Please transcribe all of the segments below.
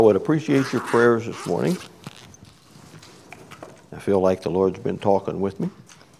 I would appreciate your prayers this morning. I feel like the Lord's been talking with me.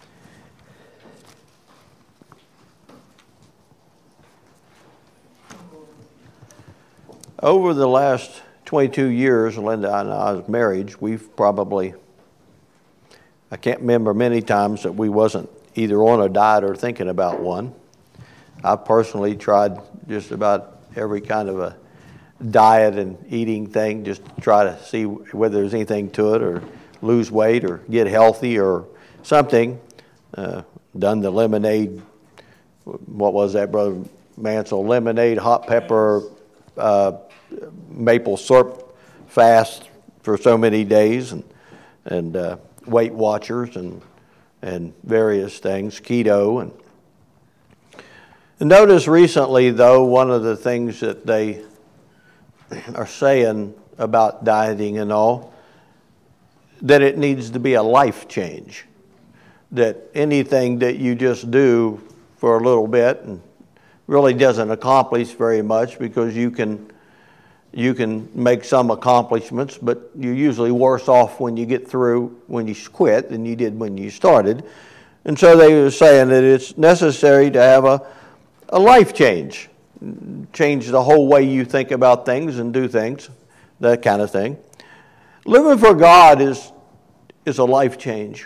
Over the last 22 years, Linda and I's marriage, we've probably, I can't remember many times that we wasn't either on a diet or thinking about one. I've personally tried just about every kind of a diet and eating thing just to try to see whether there's anything to it or lose weight or get healthy or something. Done the lemonade, what was that, Brother Mansell? Lemonade, hot pepper, maple syrup fast for so many days and Weight Watchers and various things, keto. And notice recently, though, one of the things that they are saying about dieting and all, that it needs to be a life change. That anything that you just do for a little bit and really doesn't accomplish very much, because you can make some accomplishments, but you're usually worse off when you get through, when you quit, than you did when you started. And so they were saying that it's necessary to have a life change. Change the whole way you think about things and do things, that kind of thing. Living for God is a life change.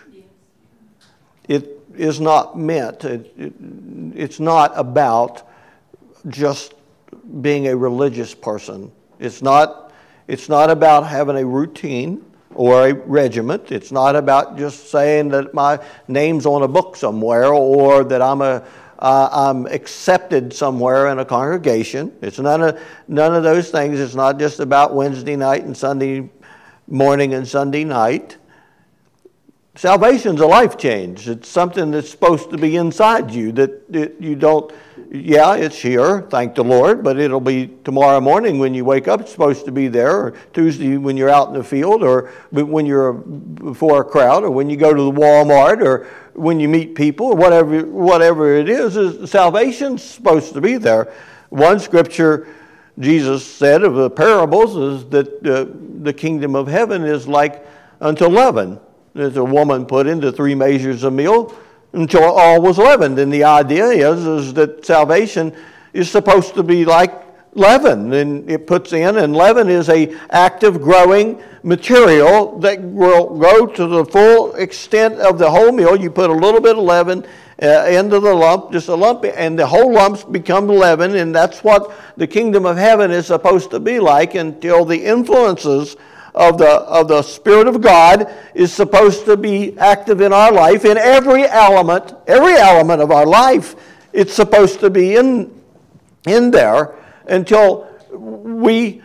It is not meant, it's not about just being a religious person. It's not about having a routine or a regiment. It's not about just saying that my name's on a book somewhere or that I'm accepted somewhere in a congregation. It's none of those things. It's not just about Wednesday night and Sunday morning and Sunday night. Salvation's a life change. It's something that's supposed to be inside you, that you don't, yeah, it's here, thank the Lord, but it'll be tomorrow morning when you wake up, it's supposed to be there, or Tuesday when you're out in the field, or when you're before a crowd, or when you go to the Walmart, or when you meet people, or whatever it is salvation's supposed to be there. One scripture Jesus said of the parables is that the kingdom of heaven is like unto leaven. There's a woman put into 3 measures of meal until all was leavened. And the idea is that salvation is supposed to be like leaven. And it puts in, and leaven is a active growing material that will go to the full extent of the whole meal. You put a little bit of leaven into the lump, just a lump, and the whole lumps become leaven. And that's what the kingdom of heaven is supposed to be like, until the influences of the Spirit of God is supposed to be active in our life. In every element of our life, it's supposed to be in there until we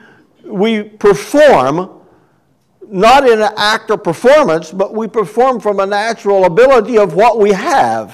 perform, not in an act of performance, but we perform from a natural ability of what we have.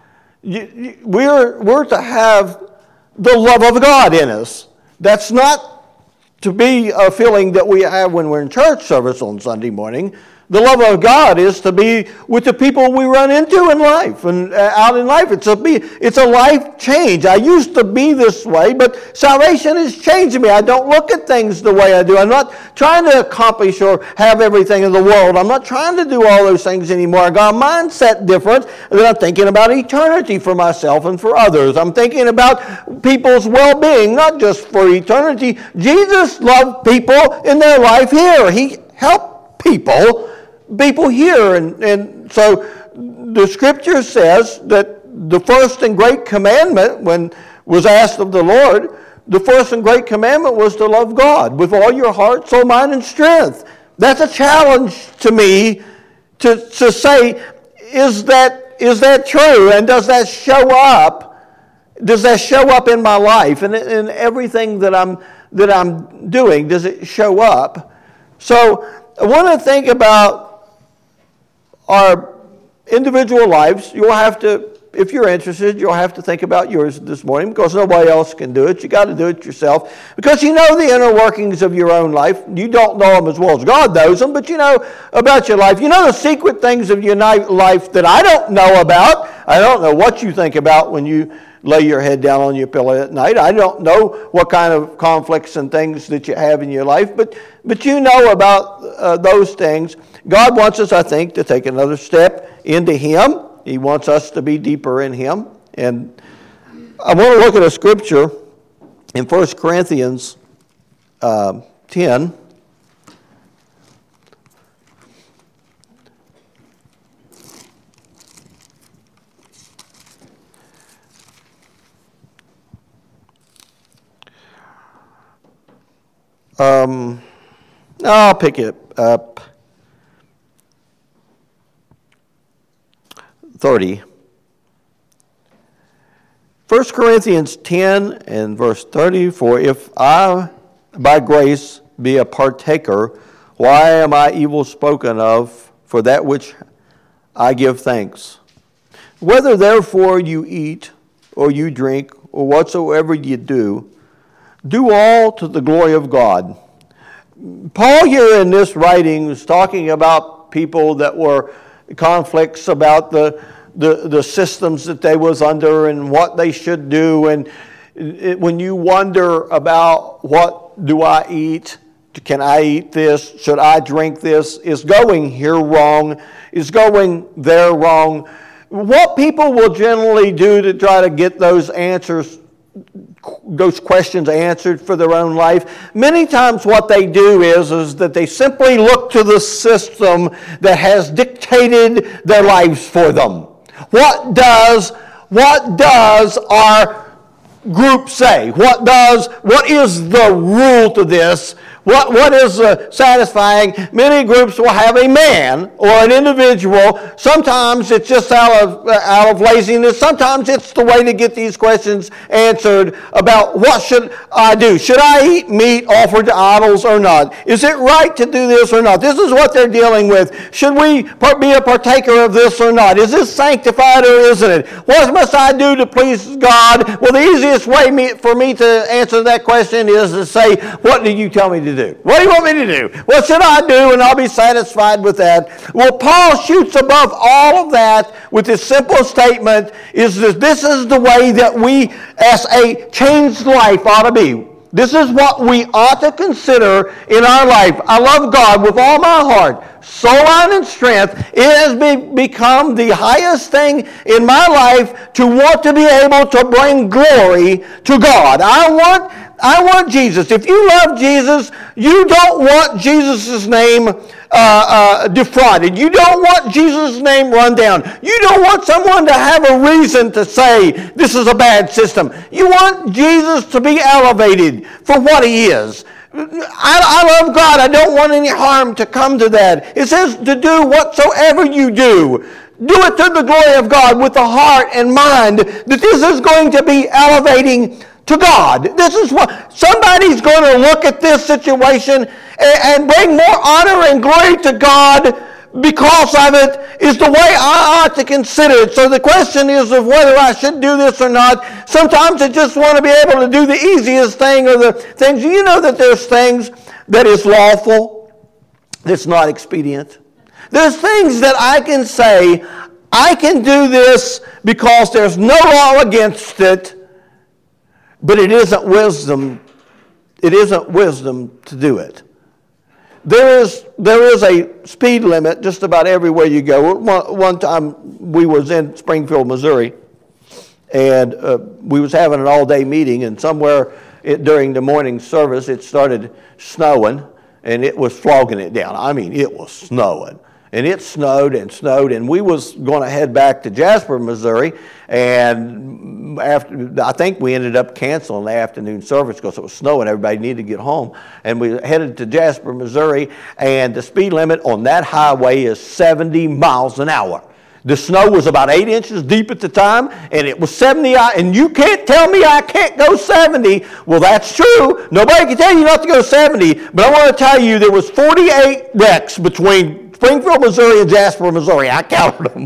We're to have the love of God in us. That's not to be a feeling that we have when we're in church service on Sunday morning. The love of God is to be with the people we run into in life and out in life. It's a life change. I used to be this way, but salvation has changed me. I don't look at things the way I do. I'm not trying to accomplish or have everything in the world. I'm not trying to do all those things anymore. I got a mindset different, and then I'm thinking about eternity for myself and for others. I'm thinking about people's well-being, not just for eternity. Jesus loved people in their life here. He helped people here. And so the scripture says that the first and great commandment, when was asked of the Lord, the first and great commandment was to love God with all your heart, soul, mind, and strength. That's a challenge to me to say, is that true? And does that show up? Does that show up in my life and in everything that I'm doing? Does it show up? So I want to think about our individual lives. You'll have to, if you're interested, you'll have to think about yours this morning, because nobody else can do it. You got to do it yourself, because you know the inner workings of your own life. You don't know them as well as God knows them, but you know about your life. You know the secret things of your life that I don't know about. I don't know what you think about when you lay your head down on your pillow at night. I don't know what kind of conflicts and things that you have in your life, but you know about those things. God wants us, I think, to take another step into Him. He wants us to be deeper in Him. And I want to look at a scripture in 1 Corinthians 10. I'll pick it up. 30. 1 Corinthians 10 and verse 30, for if I by grace be a partaker, why am I evil spoken of for that which I give thanks? Whether therefore you eat or you drink or whatsoever you do all to the glory of God. Paul here in this writing is talking about people that were conflicts about the systems that they was under and what they should do. And when you wonder about what do I eat, can I eat this, should I drink this, is going here wrong, is going there wrong. What people will generally do to try to get those answers, those questions answered for their own life, many times what they do is that they simply look to the system that has dictated their lives for them. What does our group say? What is the rule to this? What is satisfying? Many groups will have a man or an individual. Sometimes it's just out of laziness. Sometimes it's the way to get these questions answered about what should I do? Should I eat meat offered to idols or not? Is it right to do this or not? This is what they're dealing with. Should we be a partaker of this or not? Is this sanctified or isn't it? What must I do to please God? Well, the easiest way for me to answer that question is to say, what do you tell me to do? What do you want me to do? What should I do? And I'll be satisfied with that. Well, Paul shoots above all of that with this simple statement, is that this is the way that we, as a changed life, ought to be. This is what we ought to consider in our life. I love God with all my heart, soul, mind, and strength. It has become the highest thing in my life to want to be able to bring glory to God. I want Jesus. If you love Jesus, you don't want Jesus' name defrauded. You don't want Jesus' name run down. You don't want someone to have a reason to say this is a bad system. You want Jesus to be elevated for what He is. I love God. I don't want any harm to come to that. It says to do whatsoever you do. Do it to the glory of God with the heart and mind that this is going to be elevating to God. This is what somebody's going to look at this situation and bring more honor and glory to God because of it, is the way I ought to consider it. So the question is of whether I should do this or not. Sometimes I just want to be able to do the easiest thing or the things. You know that there's things that is lawful, that's not expedient. There's things that I can say, I can do this because there's no law against it, but it isn't wisdom. It isn't wisdom to do it. There is a speed limit just about everywhere you go. One time we was in Springfield, Missouri, and we was having an all-day meeting, and somewhere during the morning service it started snowing, and it was flogging it down. I mean, it was snowing. And it snowed and snowed, and we was going to head back to Jasper, Missouri, and I think we ended up canceling the afternoon service because it was snowing. Everybody needed to get home, and we headed to Jasper, Missouri, and the speed limit on that highway is 70 miles an hour. The snow was about 8 inches deep at the time, and it was 70, and you can't tell me I can't go 70. Well, that's true. Nobody can tell you not to go 70, but I want to tell you there was 48 wrecks between Springfield, Missouri and Jasper, Missouri. I counted them.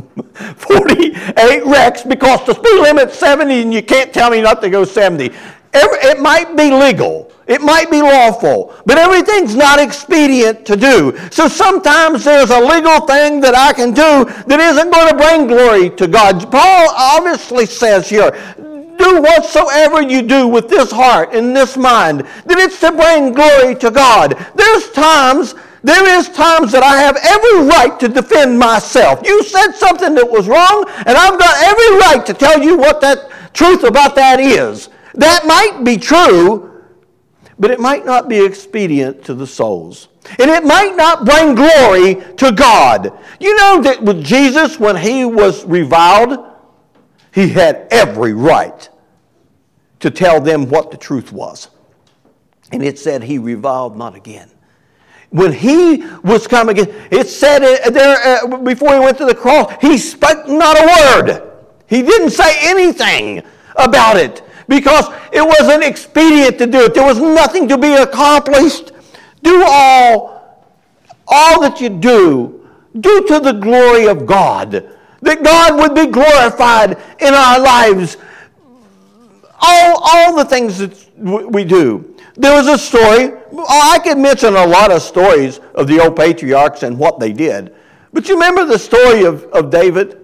48 wrecks because the speed limit's 70 and you can't tell me not to go 70. It might be legal. It might be lawful, but everything's not expedient to do. So sometimes there's a legal thing that I can do that isn't going to bring glory to God. Paul obviously says here, do whatsoever you do with this heart and this mind, that it's to bring glory to God. There is times that I have every right to defend myself. You said something that was wrong, and I've got every right to tell you what that truth about that is. That might be true, but it might not be expedient to the souls. And it might not bring glory to God. You know that with Jesus, when he was reviled, he had every right to tell them what the truth was. And it said he reviled not again. When he was coming again, it said there before he went to the cross, he spoke not a word. He didn't say anything about it because it wasn't expedient to do it. There was nothing to be accomplished. Do all that you do to the glory of God. That God would be glorified in our lives. All the things that we do. There was a story. I could mention a lot of stories of the old patriarchs and what they did. But you remember the story of David?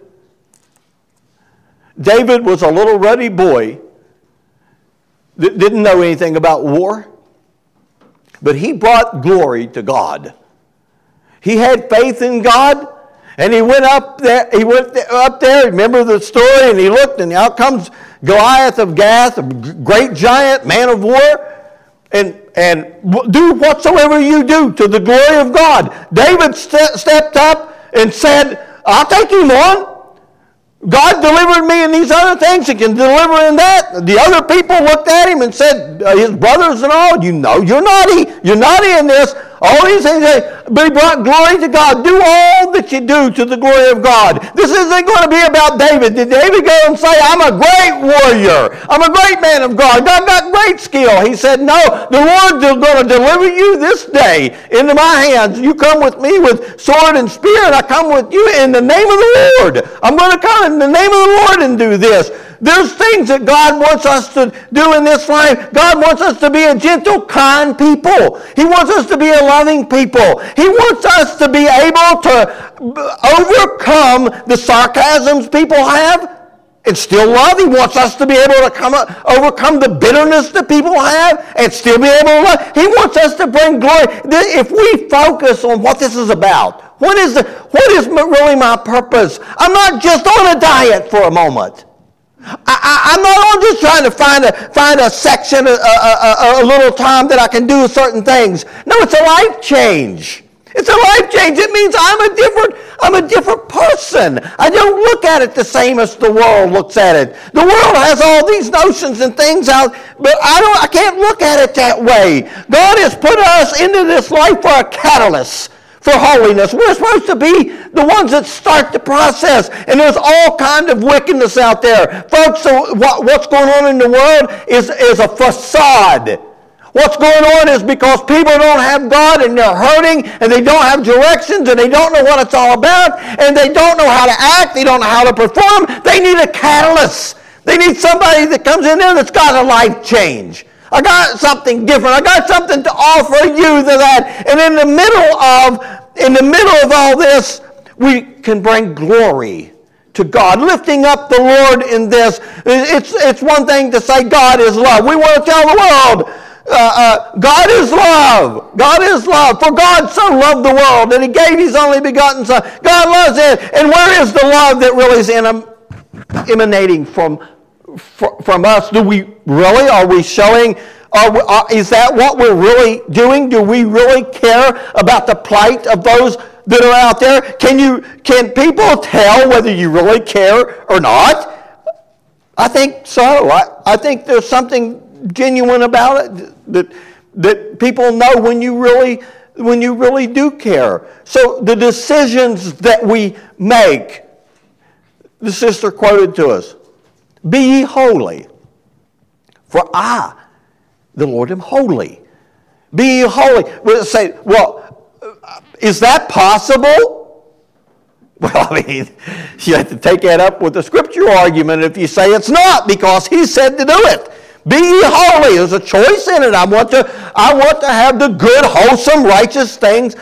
David was a little ruddy boy that didn't know anything about war. But he brought glory to God. He had faith in God. And he went up there, remember the story, and he looked, and out comes Goliath of Gath, a great giant, man of war, and do whatsoever you do to the glory of God. David stepped up and said, I'll take him on. God delivered me in these other things, he can deliver in that. The other people looked at him and said, his brothers and all, you know, you're naughty in this. All these things, but he brought glory to God. Do all that you do to the glory of God. This isn't going to be about David. Did David go and say, I'm a great warrior. I'm a great man of God. God got great skill. He said, no, the Lord's going to deliver you this day into my hands. You come with me with sword and spear, and I come with you in the name of the Lord. I'm going to come in the name of the Lord and do this. There's things that God wants us to do in this life. God wants us to be a gentle, kind people. He wants us to be a loving people. He wants us to be able to overcome the sarcasms people have and still love. He wants us to be able to overcome the bitterness that people have and still be able to love. He wants us to bring glory. If we focus on what this is about, what is really my purpose? I'm not just on a diet for a moment. I'm not just trying to find a section, a little time that I can do certain things. No, it's a life change. It's a life change. It means I'm a different person. I don't look at it the same as the world looks at it. The world has all these notions and things out, but I can't look at it that way. God has put us into this life for a catalyst for holiness. We're supposed to be the ones that start the process. And there's all kind of wickedness out there. Folks, so what's going on in the world is a facade. What's going on is because people don't have God and they're hurting and they don't have directions and they don't know what it's all about and they don't know how to act, they don't know how to perform. They need a catalyst. They need somebody that comes in there that's got a life change. I got something different. I got something to offer you to that. And in the middle of all this, we can bring glory to God, lifting up the Lord in this. It's one thing to say God is love. We want to tell the world, God is love. God is love. For God so loved the world that he gave his only begotten Son. God loves it. And where is the love that really is emanating from us? Do we really? Are we showing? Is that what we're really doing? Do we really care about the plight of those that are out there? Can people tell whether you really care or not? I think so. I think there's something genuine about it that people know when you really do care. So the decisions that we make, the sister quoted to us, be ye holy, for I, the Lord, am holy. Be ye holy. We'll say, well, is that possible? Well, I mean, you have to take that up with the scripture argument if you say it's not, because he said to do it. Be ye holy. There's a choice in it. I want to have the good, wholesome, righteous things.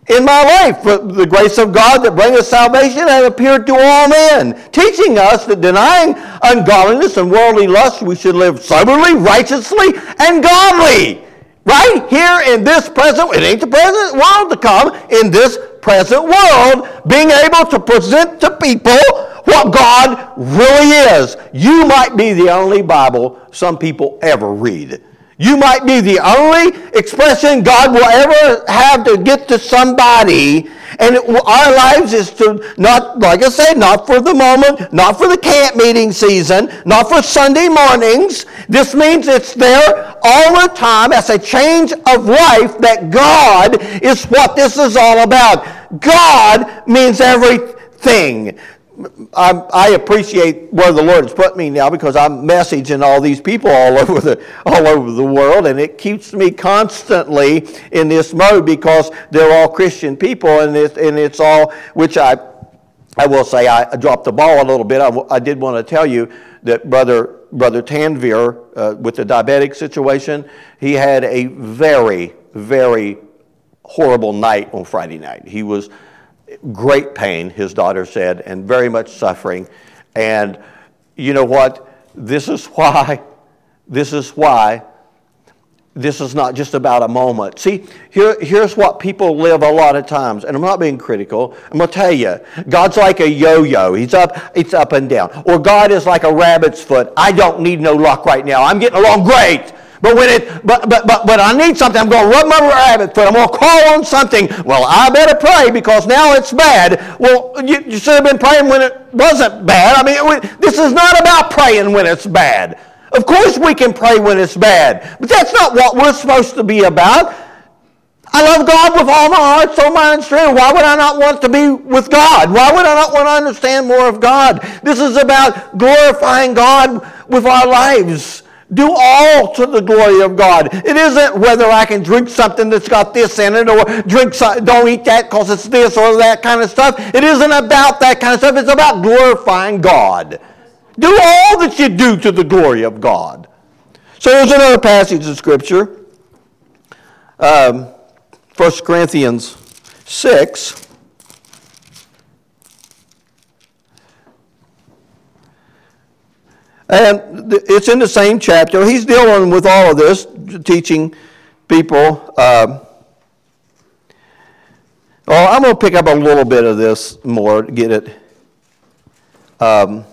in my life. For the grace of God that bringeth salvation hath appeared to all men, teaching us that denying ungodliness and worldly lust, we should live soberly, righteously, and godly. Right here in this present, it ain't the present world to come, in this present world, being able to present to people what God really is. You might be the only Bible some people ever read. You might be the only expression God will ever have to get to somebody. And our lives is to not, like I said, not for the moment, not for the camp meeting season, not for Sunday mornings. This means it's there all the time as a change of life, that God is what this is all about. God means everything. I appreciate where the Lord has put me now, because I'm messaging all these people all over the world, and it keeps me constantly in this mode, because they're all Christian people, and it's all, which I will say I dropped the ball a little bit. I did want to tell you that Brother Tanvir, with the diabetic situation, he had a very, very horrible night on Friday night. He was great pain, his daughter said, and very much suffering. And you know what? This is why this is not just about a moment. See, here's what people live a lot of times, and I'm not being critical. I'm going to tell you, God's like a yo-yo. It's up and down. Or God is like a rabbit's foot. I don't need no luck right now. I'm getting along great. But when I need something, I'm going to rub my rabbit foot. I'm going to call on something. Well, I better pray because now it's bad. Well, you should have been praying when it wasn't bad. I mean, this is not about praying when it's bad. Of course we can pray when it's bad, but that's not what we're supposed to be about. I love God with all my heart, soul, mind, and strength. Why would I not want to be with God? Why would I not want to understand more of God? This is about glorifying God with our lives. Do all to the glory of God. It isn't whether I can drink something that's got this in it, or don't eat that because it's this or that kind of stuff. It isn't about that kind of stuff. It's about glorifying God. Do all that you do to the glory of God. So there's another passage of Scripture. 1 Corinthians 6. And it's in the same chapter. He's dealing with all of this, teaching people. I'm going to pick up a little bit of this more to get it. I'll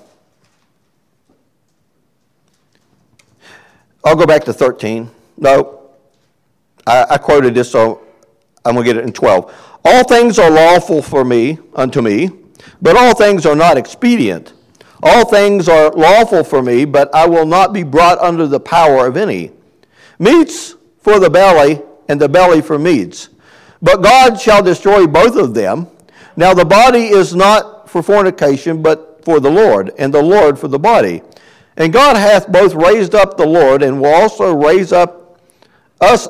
go back to 13. No, I quoted this, so I'm going to get it in 12. All things are lawful for me, unto me, but all things are not expedient. All things are lawful for me, but I will not be brought under the power of any. Meats for the belly, and the belly for meats. But God shall destroy both of them. Now the body is not for fornication, but for the Lord, and the Lord for the body. And God hath both raised up the Lord, and will also raise up us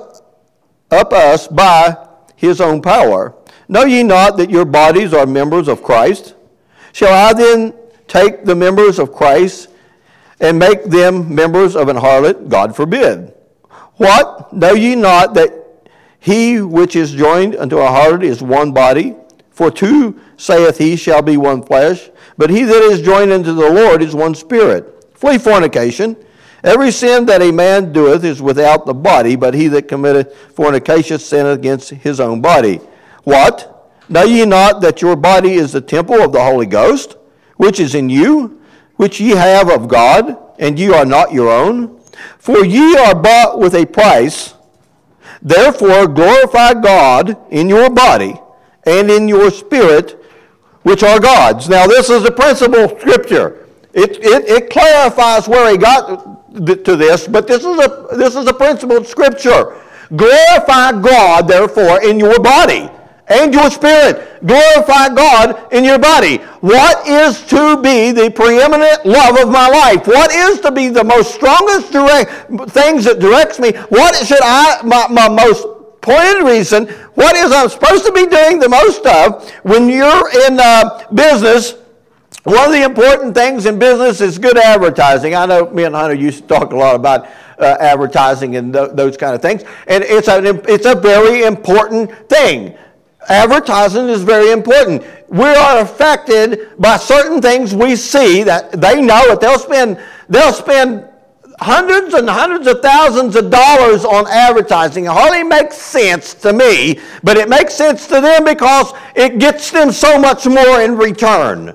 by his own power. Know ye not that your bodies are members of Christ? Shall I then take the members of Christ and make them members of an harlot? God forbid. What? Know ye not that he which is joined unto a harlot is one body? For two, saith he, shall be one flesh. But he that is joined unto the Lord is one spirit. Flee fornication. Every sin that a man doeth is without the body, but he that committeth fornication sinneth against his own body. What? Know ye not that your body is the temple of the Holy Ghost, which is in you, which ye have of God, and ye are not your own? For ye are bought with a price. Therefore glorify God in your body and in your spirit, which are God's. Now this is a principle scripture. It clarifies where he got to this, but this is a principle scripture. Glorify God, therefore, in your body and your spirit. Glorify God in your body. What is to be the preeminent love of my life? What is to be the most strongest things that directs me? What should my most pointed reason, what is I'm supposed to be doing the most of when you're in business? One of the important things in business is good advertising. I know me and Hunter used to talk a lot about advertising and those kind of things, and it's a very important thing. Advertising is very important. We are affected by certain things we see that they know that they'll spend hundreds and hundreds of thousands of dollars on advertising. It hardly makes sense to me, but it makes sense to them because it gets them so much more in return.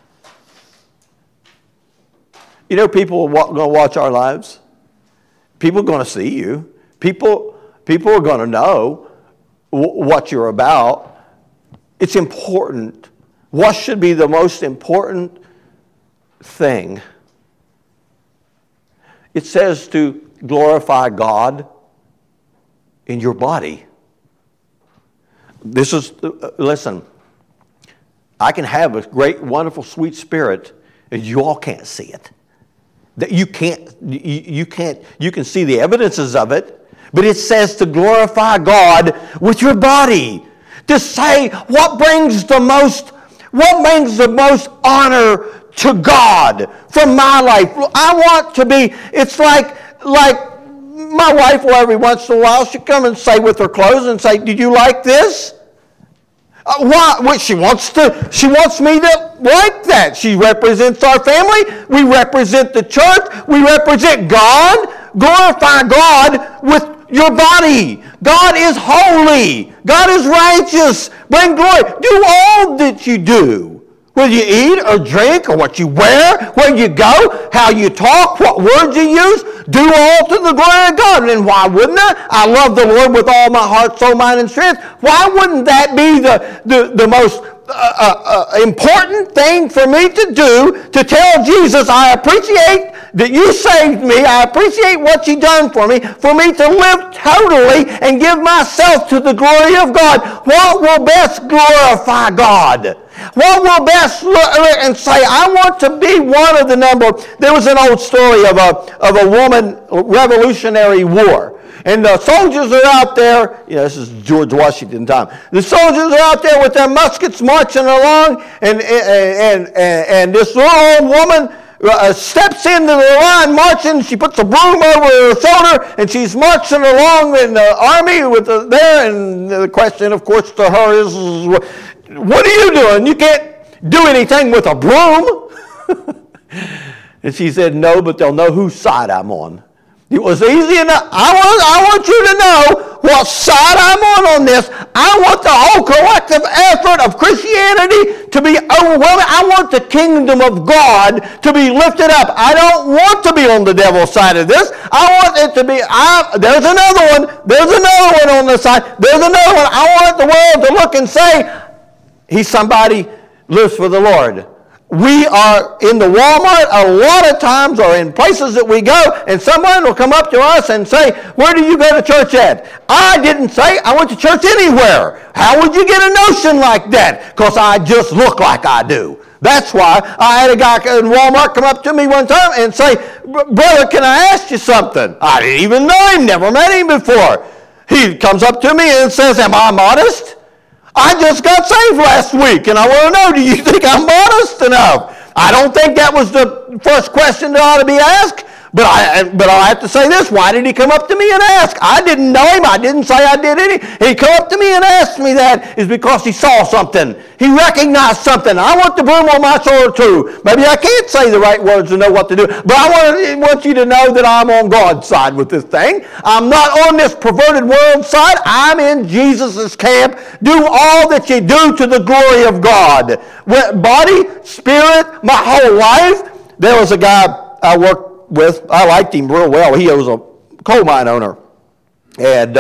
You know, people are going to watch our lives. People are going to see you. People are going to know what you're about. It's important. What should be the most important thing? It says to glorify God in your body. Listen, I can have a great, wonderful, sweet spirit, and you all can't see it. You can see the evidences of it, but it says to glorify God with your body. To say what brings the most honor to God from my life. I want to be, it's like my wife will every once in a while, she'll come and say with her clothes and say, did you like this? Why? Well, she wants me to like that. She represents our family. We represent the church. We represent God. Glorify God with your body. God is holy. God is righteous. Bring glory. Do all that you do. Whether you eat or drink or what you wear, where you go, how you talk, what words you use, do all to the glory of God. And why wouldn't I? I love the Lord with all my heart, soul, mind, and strength. Why wouldn't that be the most important thing for me to do, to tell Jesus, I appreciate that you saved me. I appreciate what you done for me to live totally and give myself to the glory of God. What will best glorify God? What will best look and say, I want to be one of the number. There was an old story of a woman, Revolutionary War. And the soldiers are out there, this is George Washington time. The soldiers are out there with their muskets marching along, and this little old woman steps into the line marching. She puts a broom over her shoulder, and she's marching along in the army there. And the question, of course, to her is, what are you doing? You can't do anything with a broom. And she said, no, but they'll know whose side I'm on. It was easy enough. I want you to know what side I'm on this. I want the whole collective effort of Christianity to be overwhelming. I want the kingdom of God to be lifted up. I don't want to be on the devil's side of this. I want it to be, there's another one. There's another one on the side. There's another one. I want the world to look and say, he's somebody lives for the Lord. We are in the Walmart a lot of times, or in places that we go, and someone will come up to us and say, where do you go to church at? I didn't say I went to church anywhere. How would you get a notion like that? Because I just look like I do. That's why I had a guy in Walmart come up to me one time and say, brother, can I ask you something? I didn't even know him, never met him before. He comes up to me and says, am I modest? I just got saved last week, and I want to know, do you think I'm modest enough? I don't think that was the first question that ought to be asked, but I'll have to say this. Why did he come up to me and ask? I didn't know him. I didn't say I did any. He come up to me and asked me that is because he saw something. He recognized something. I want the broom on my shoulder too. Maybe I can't say the right words to know what to do, but I want you to know that I'm on God's side with this thing. I'm not on this perverted world side. I'm in Jesus' camp. Do all that you do to the glory of God. Body, spirit, my whole life. There was a guy I worked with. I liked him real well. He was a coal mine owner. And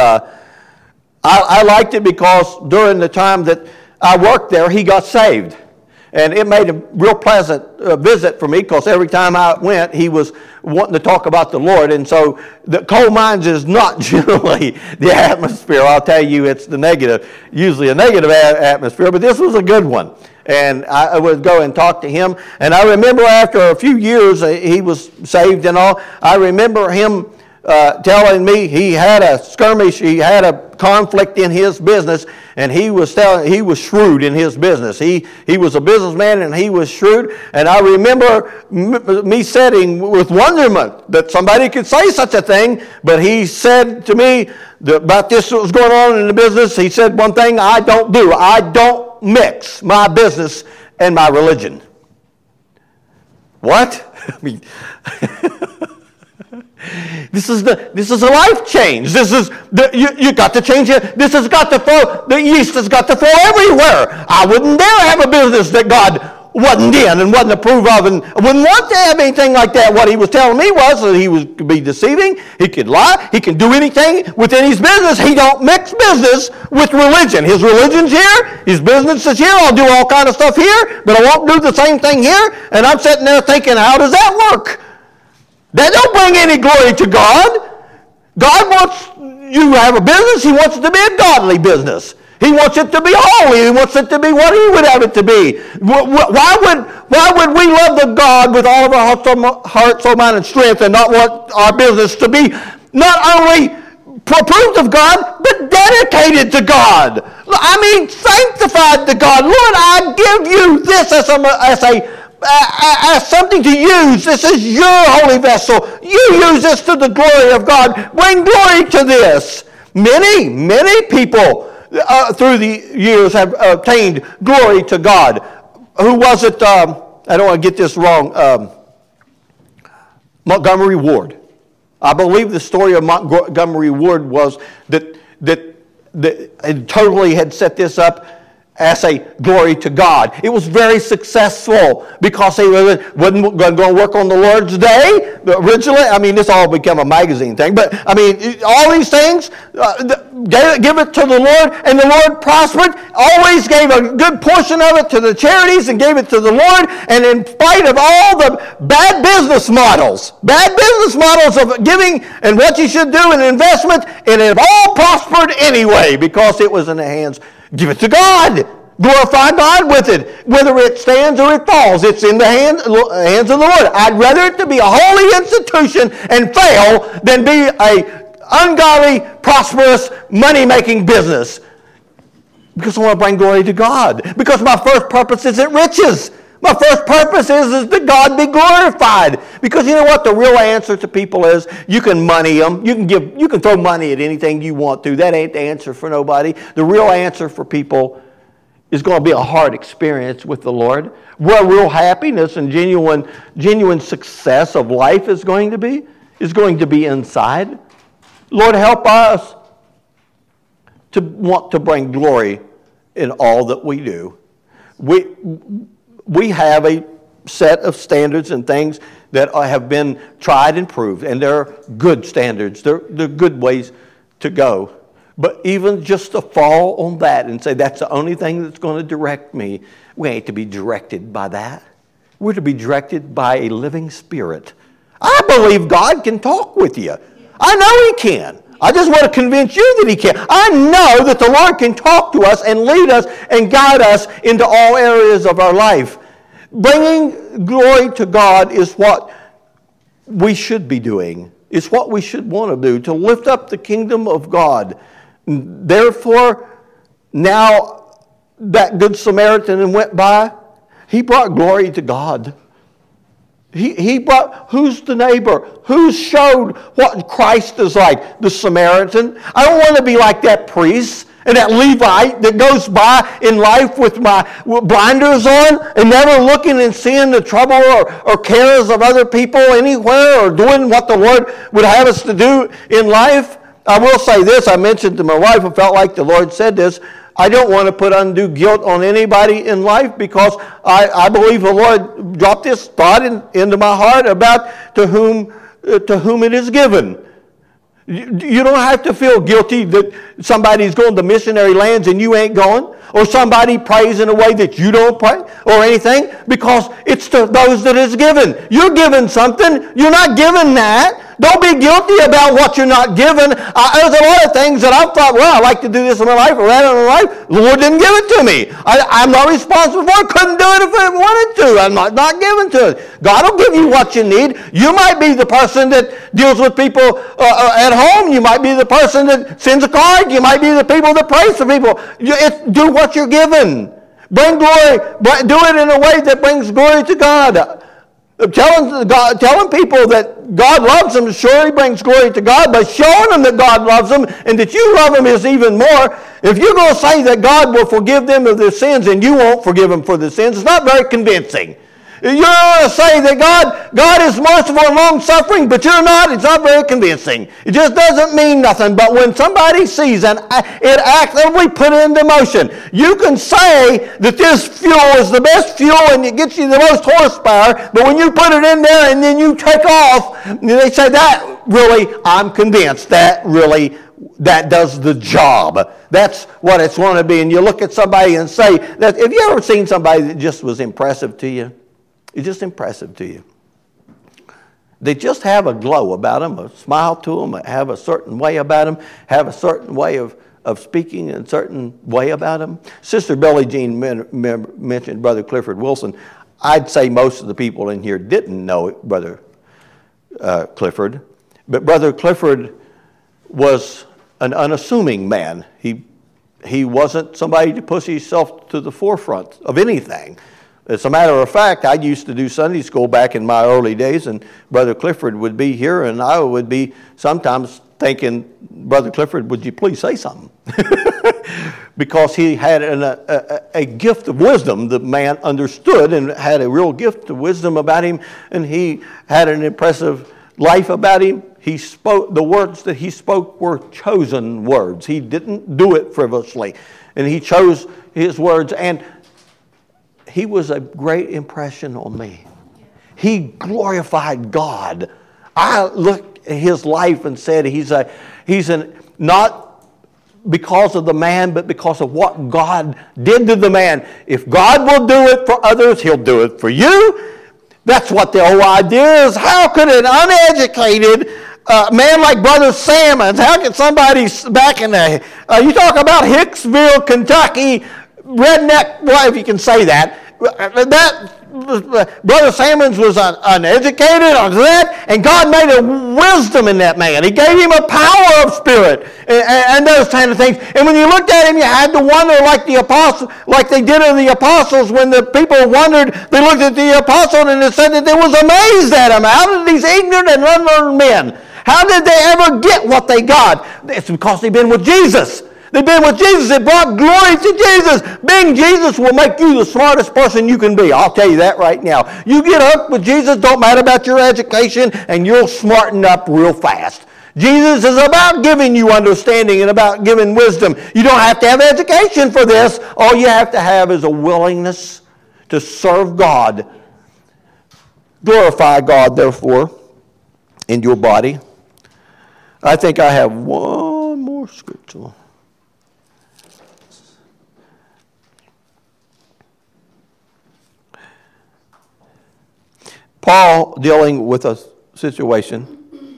I liked it because during the time that I worked there, he got saved. And it made a real pleasant visit for me because every time I went, he was wanting to talk about the Lord. And so the coal mines is not generally the atmosphere. I'll tell you, it's the negative, usually a negative atmosphere, but this was a good one. And I would go and talk to him. And I remember after a few years, he was saved and all, I remember him telling me he had a skirmish, he had a conflict in his business, and he was shrewd in his business. He was a businessman, and he was shrewd. And I remember me sitting with wonderment that somebody could say such a thing. But he said to me about this that was going on in the business. He said one thing I don't do. I don't mix my business and my religion. What? I mean. This is a life change. You got to change it. This has got to flow. The yeast has got to flow everywhere. I wouldn't dare have a business that God wasn't in and wasn't approved of, and wouldn't want to have anything like that. What he was telling me was that he could be deceiving. He could lie. He can do anything within his business. He don't mix business with religion. His religion's here. His business is here. I'll do all kind of stuff here, but I won't do the same thing here. And I'm sitting there thinking, how does that work? That don't bring any glory to God. God wants you to have a business. He wants it to be a godly business. He wants it to be holy. He wants it to be what He would have it to be. Why would we love the God with all of our heart, soul, mind, and strength, and not want our business to be not only approved of God, but dedicated to God? I mean, sanctified to God. Lord, I give you this as something to use. This is your holy vessel. You use this to the glory of God. Bring glory to this. Many people through the years have obtained glory to God. Who was it? I don't want to get this wrong. Montgomery Ward. I believe the story of Montgomery Ward was that it totally had set this up as a glory to God. It was very successful because he wasn't going to work on the Lord's day originally. I mean, this all became a magazine thing, but I mean, all these things, give it to the Lord, and the Lord prospered, always gave a good portion of it to the charities and gave it to the Lord, and in spite of all the bad business models of giving and what you should do in investment, and it all prospered anyway because it was in the hands. Give it to God. Glorify God with it. Whether it stands or it falls, it's in the hands of the Lord. I'd rather it to be a holy institution and fail than be a ungodly, prosperous, money-making business. Because I want to bring glory to God. Because my first purpose isn't riches. My first purpose is that God be glorified. Because you know what the real answer to people is? You can money them. You can throw money at anything you want to. That ain't the answer for nobody. The real answer for people is going to be a heart experience with the Lord. Where real happiness and genuine success of life is going to be inside. Lord, help us to want to bring glory in all that we do. We have a set of standards and things that have been tried and proved, and they're good standards. They're good ways to go. But even just to fall on that and say that's the only thing that's going to direct me, we ain't to be directed by that. We're to be directed by a living spirit. I believe God can talk with you. I know He can. I just want to convince you that He can. I know that the Lord can talk to us and lead us and guide us into all areas of our life. Bringing glory to God is what we should be doing. It's what we should want to do, to lift up the kingdom of God. Therefore, now that Good Samaritan went by, he brought glory to God. He brought, who's the neighbor? Who showed what Christ is like? The Samaritan. I don't want to be like that priest and that Levite that goes by in life with my blinders on and never looking and seeing the trouble or cares of other people anywhere or doing what the Lord would have us to do in life. I will say this. I mentioned to my wife, I felt like the Lord said this. I don't want to put undue guilt on anybody in life because I believe the Lord dropped this thought into my heart about to whom it is given. You don't have to feel guilty that somebody's going to missionary lands and you ain't going, or somebody prays in a way that you don't pray or anything, because it's to those that is given. You're given something. You're not given that. Don't be guilty about what you're not given. There's a lot of things that I've thought, well, I'd like to do this in my life or that in my life. The Lord didn't give it to me. I'm not responsible for it. Couldn't do it if I wanted to. I'm not given to it. God will give you what you need. You might be the person that deals with people at home. You might be the person that sends a card. You might be the people that prays for people. Do what you're given. Bring glory. Do it in a way that brings glory to God. Telling people that God loves them surely brings glory to God, but showing them that God loves them and that you love them is even more. If you're going to say that God will forgive them of their sins and you won't forgive them for their sins, it's not very convincing. You're going to say that God is merciful and long-suffering, but you're not. It's not very convincing. It just doesn't mean nothing. But when somebody sees and it actively put into motion, you can say that this fuel is the best fuel and it gets you the most horsepower, but when you put it in there and then you take off, they say, that really, I'm convinced, that does the job. That's what it's going to be. And you look at somebody and say, have you ever seen somebody that just was impressive to you? It's just impressive to you. They just have a glow about them, a smile to them, have a certain way about them, have a certain way of speaking, and a certain way about them. Sister Billie Jean mentioned Brother Clifford Wilson. I'd say most of the people in here didn't know Brother Clifford, but Brother Clifford was an unassuming man. He wasn't somebody to push himself to the forefront of anything. As a matter of fact, I used to do Sunday school back in my early days, and Brother Clifford would be here, and I would be sometimes thinking, Brother Clifford, would you please say something? Because he had a gift of wisdom. The man understood and had a real gift of wisdom about him, and he had an impressive life about him. He spoke, the words that he spoke were chosen words. He didn't do it frivolously, and he chose his words, and he was a great impression on me. He glorified God. I looked at his life and said he's not because of the man, but because of what God did to the man. If God will do it for others, he'll do it for you. That's what the whole idea is. How could an uneducated man like Brother Sammons, how could somebody back in the, you talk about Hicksville, Kentucky, redneck, well, if you can say that, Brother Sammons was uneducated on that, and God made a wisdom in that man. He gave him a power of spirit and those kind of things. And when you looked at him, you had to wonder, like the apostles, like they did in the apostles, when the people wondered, they looked at the apostle and it said that they was amazed at him. How did these ignorant and unlearned men, how did they ever get what they got? It's because they've been with Jesus. They've been with Jesus. They brought glory to Jesus. Being Jesus will make you the smartest person you can be. I'll tell you that right now. You get hooked with Jesus, don't matter about your education, and you'll smarten up real fast. Jesus is about giving you understanding and about giving wisdom. You don't have to have education for this. All you have to have is a willingness to serve God. Glorify God, therefore, in your body. I think I have one more scripture. Paul dealing with a situation.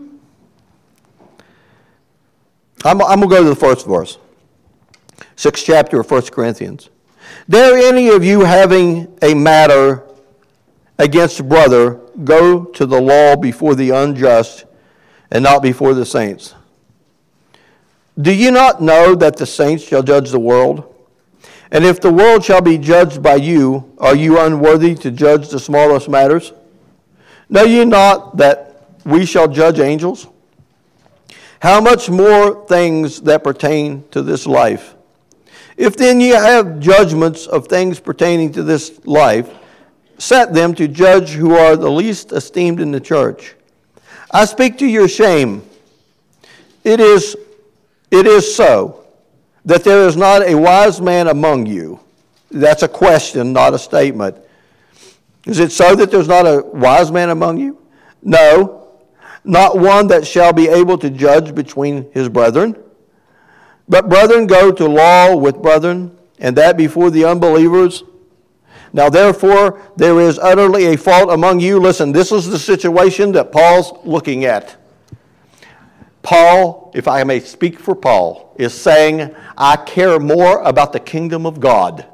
I'm going to go to the first verse. 6th chapter of 1 Corinthians. Dare any of you having a matter against a brother go to the law before the unjust and not before the saints? Do you not know that the saints shall judge the world? And if the world shall be judged by you, are you unworthy to judge the smallest matters? Know ye not that we shall judge angels? How much more things that pertain to this life? If then ye have judgments of things pertaining to this life, set them to judge who are the least esteemed in the church. I speak to your shame. It is so that there is not a wise man among you. That's a question, not a statement. Is it so that there's not a wise man among you? No, not one that shall be able to judge between his brethren. But brethren go to law with brethren, and that before the unbelievers, Now therefore there is utterly a fault among you. Listen, this is the situation that Paul's looking at. Paul, if I may speak for Paul, is saying, I care more about the kingdom of God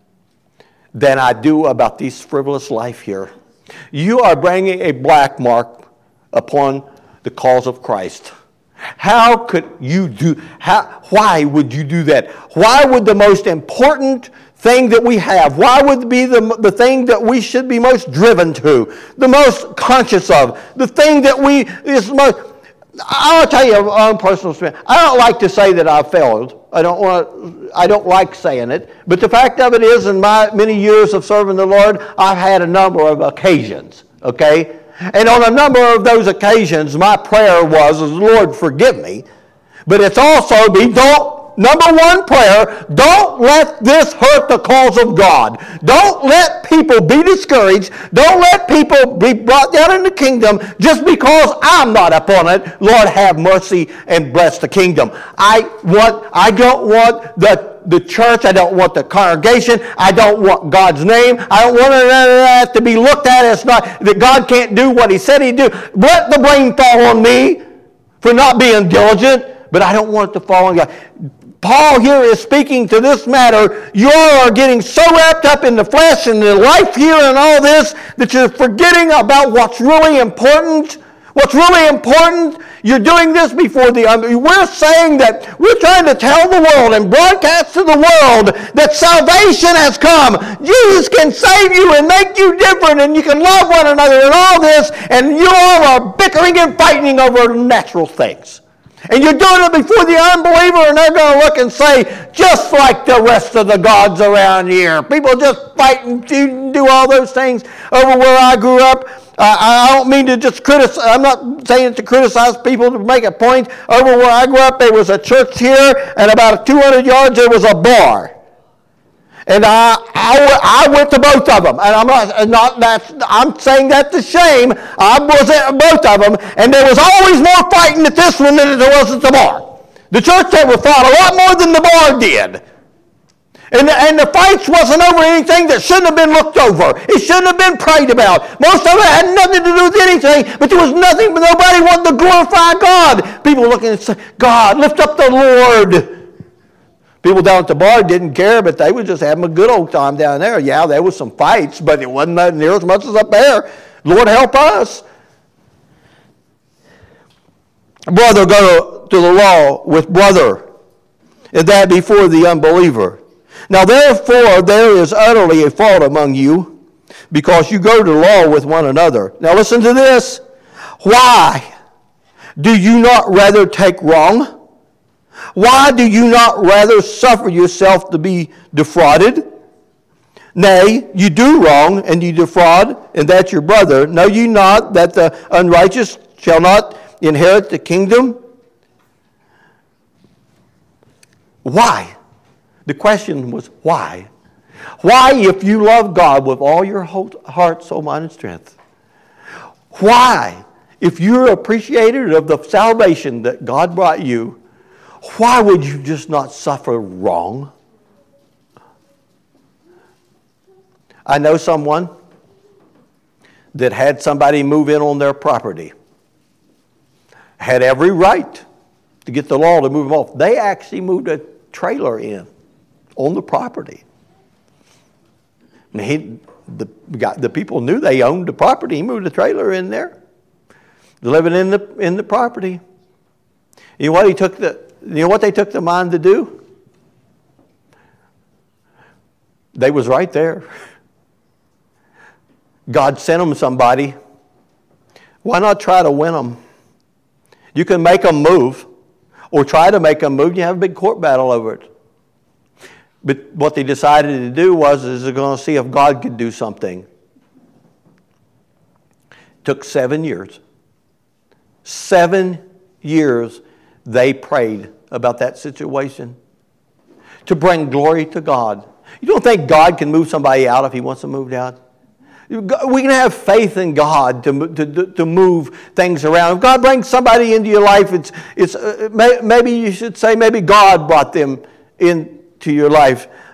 than I do about this frivolous life here. You are bringing a black mark upon the cause of Christ. How could you do, why would you do that? Why would the most important thing that we have, why would it be the thing that we should be most driven to, the most conscious of, the thing that is most... I'll tell you on personal experience. I don't like to say that I've failed. I don't like saying it. But the fact of it is, in my many years of serving the Lord, I've had a number of occasions. Okay? And on a number of those occasions, my prayer was, Lord, forgive me. But it's also number one prayer, don't let this hurt the cause of God. Don't let people be discouraged. Don't let people be brought down in the kingdom just because I'm not upon it. Lord, have mercy and bless the kingdom. I don't want the church. I don't want the congregation. I don't want God's name. I don't want that to be looked at as not that God can't do what He said He'd do. Let the blame fall on me for not being diligent, but I don't want it to fall on God. Paul here is speaking to this matter. You all are getting so wrapped up in the flesh and the life here and all this that you're forgetting about what's really important. What's really important, you're doing this before we're saying that we're trying to tell the world and broadcast to the world that salvation has come. Jesus can save you and make you different, and you can love one another and all this, and you all are bickering and fighting over natural things. And you're doing it before the unbeliever, and they're going to look and say, just like the rest of the gods around here. People just fight and do all those things over where I grew up. I don't mean to just criticize. I'm not saying it to criticize people to make a point. Over where I grew up, there was a church here, and about 200 yards there was a bar. And I went to both of them, and I'm saying that to shame. I was at both of them, and there was always more fighting at this one than there was at the bar. The church ever fought a lot more than the bar did, and the fights wasn't over anything that shouldn't have been looked over. It shouldn't have been prayed about. Most of it had nothing to do with anything, but there was nothing. But nobody wanted to glorify God. People looking and say, "God, lift up the Lord." People down at the bar didn't care, but they were just having a good old time down there. Yeah, there was some fights, but it wasn't near as much as up there. Lord help us. Brother go to the law with brother, and that before the unbeliever. Now therefore there is utterly a fault among you, because you go to law with one another. Now listen to this. Why do you not rather take wrong? Why do you not rather suffer yourself to be defrauded? Nay, you do wrong, and you defraud, and that's your brother. Know you not that the unrighteous shall not inherit the kingdom? Why? The question was why? Why, if you love God with all your heart, soul, mind, and strength? Why, if you're appreciated of the salvation that God brought you, why would you just not suffer wrong? I know someone that had somebody move in on their property. Had every right to get the law to move them off. They actually moved a trailer in on the property. And the people knew they owned the property. He moved the trailer in there, living in the property. You know what they took the mind to do? They was right there. God sent them somebody. Why not try to win them? You can make them move, or try to make them move. You have a big court battle over it. But what they decided to do is they're going to see if God could do something. It took 7 years. 7 years they prayed about that situation to bring glory to God. You don't think God can move somebody out if He wants them moved out? We can have faith in God to move things around. If God brings somebody into your life, maybe you should say maybe God brought them into your life.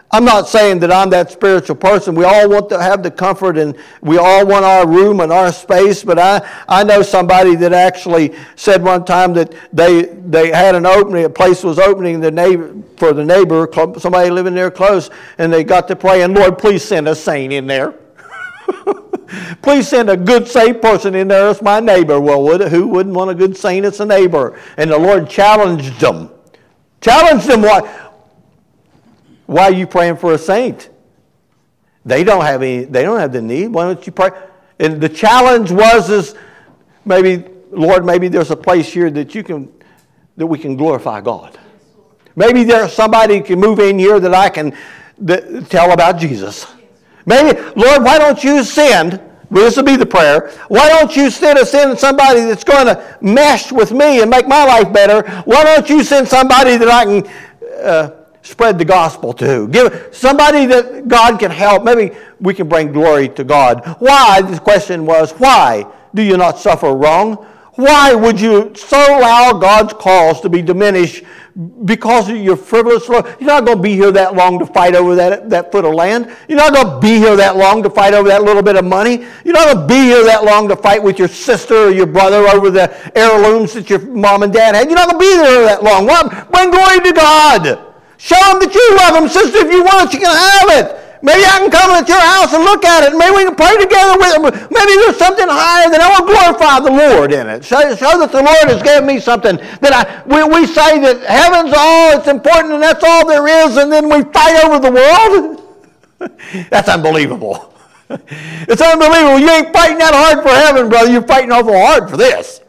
I'm not saying that I'm that spiritual person. We all want to have the comfort and we all want our room and our space, but I know somebody that actually said one time that they had an opening, a place was opening for the neighbor, somebody living there close, and they got to pray, and Lord, please send a saint in there. Please send a good, saint person in there. It's my neighbor. Well, who wouldn't want a good saint? It's a neighbor. And the Lord challenged them. Challenged them. Why are you praying for a saint? They don't have the need. Why don't you pray? And the challenge was maybe, Lord, maybe there's a place here that we can glorify God. Maybe there's somebody who can move in here that I can tell about Jesus. Maybe, Lord, why don't you send, this will be the prayer, why don't you send somebody that's going to mesh with me and make my life better? Why don't you send somebody that I can spread the gospel to? Give somebody that God can help. Maybe we can bring glory to God. Why? The question was, why do you not suffer wrong? Why would you so allow God's cause to be diminished because of your frivolous love? You're not going to be here that long to fight over that foot of land. You're not going to be here that long to fight over that little bit of money. You're not going to be here that long to fight with your sister or your brother over the heirlooms that your mom and dad had. You're not going to be there that long. Well, bring glory to God. Show them that you love them, sister. If you want it, you can have it. Maybe I can come at your house and look at it. Maybe we can pray together with them. Maybe there's something higher that I will glorify the Lord in it. Show that the Lord has given me something that we say that heaven's all, it's important, and that's all there is, and then we fight over the world. That's unbelievable. It's unbelievable. You ain't fighting that hard for heaven, brother. You're fighting awful hard for this.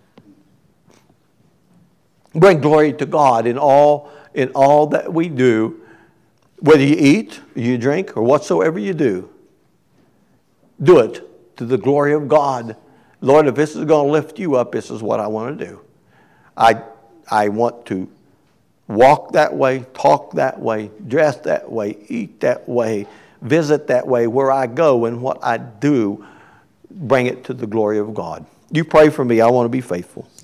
Bring glory to God in all that we do, whether you eat, you drink, or whatsoever you do. Do it to the glory of God. Lord, if this is going to lift you up, this is what I want to do. I want to walk that way, talk that way, dress that way, eat that way, visit that way. Where I go and what I do, bring it to the glory of God. You pray for me. I want to be faithful.